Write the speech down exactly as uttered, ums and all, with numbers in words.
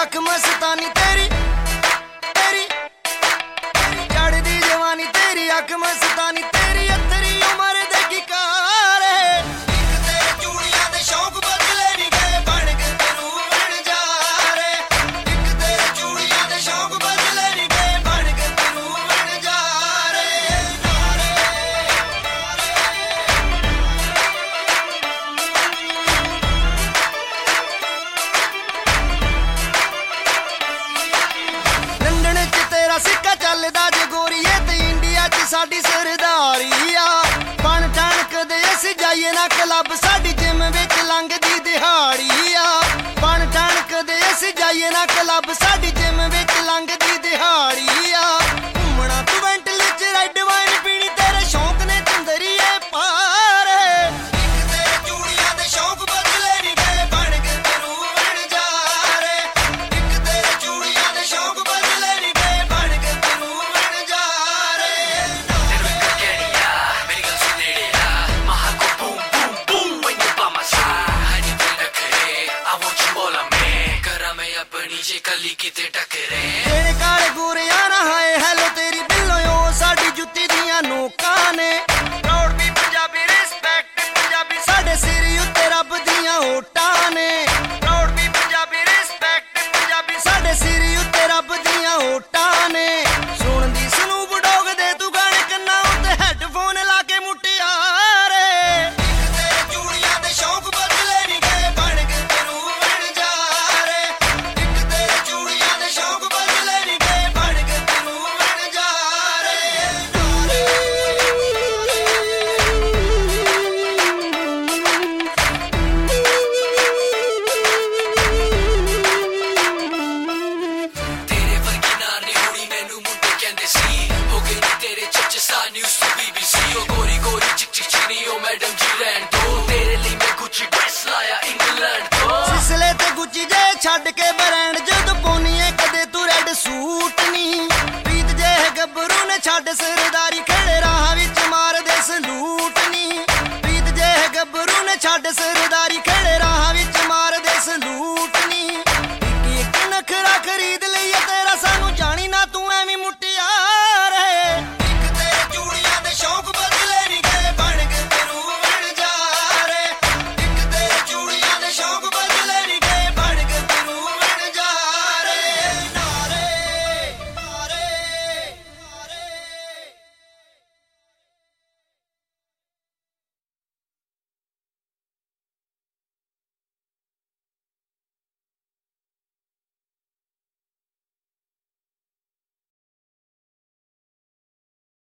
अख मस्तानी तेरी तेरी तेरी चढ़दी जवानी तेरी अख मस्तानी तेरी अथरी उमर दे की कार इक तेरे चूड़ियां दे शौक बदले नहीं गए बन के तरू बन जा रे इक तेरे चूड़ियां दे शौक बदले नहीं गए बन के तरू बन जा रे लंदन च तेरा सिक्का चलदा जे गोरीए ते इंडिया च साडी सरदारी आ बन ठणक दे अस जाइए ना क्लब साडी जिम विच लंघदी दिहाड़ी आ बन ठणक दे अस जाइए ना क्लब साडी जिम विच लंघदी दिहाड़ी आ घूमना तू वेंटली च रेड वाइन पीनी तेरे शौक ने चंदरीए पार इक तेरे चूड़ियां दे शौक बदले नहीं गए बन के तरू बन जा रे इक तेरे चूड़ियां दे शौक बदले नहीं गए बन के तरू बन जा रे कली किते टकरे तेरे काले गोरिया ना हाय हेलो तेरी बिल्लो ओ साडी जुत्ती दियां नोकां ने प्राउड भी पंजाबी रिस्पेक्ट पंजाबी साडे सिर उत्ते रब दियां होटां ने प्राउड भी पंजाबी रिस्पेक्ट पंजाबी साडे सिर उत्ते रब दियां होटां ने सुनदी स्नूप डॉग दे तू गाने कन्ना उत्ते हेडफोन ला के मुटियारे इक तेरे चूड़ियां दे शौक बदले नहीं गए बन के तरू बन जा रे इक तेरे चूड़ियां दे शौक बदले नहीं गए बन के तरू बन जा रे तेरे वर्गी नार नी होनी मैनू मुंडे कहंदे सी हो गई नी तेरे चच सा न्यूज़ टू बीबीसी ओ गोरी गोरी चिक चिक चिकनी ओ मैडम जी रहन दो तेरे लिए मैं गुच्ची ड्रेस लाया इंग्लैंड तो सिसले ते गुच्ची जे छड्ड के ब्रांड जद पोनीए कदे तू रेड सूट नी प्रीत जे गब्बरू ने छड्ड सरदारी खड़े राह विच मार दे सलूट नी प्रीत जे गब्बरू ने छड्ड सरदारी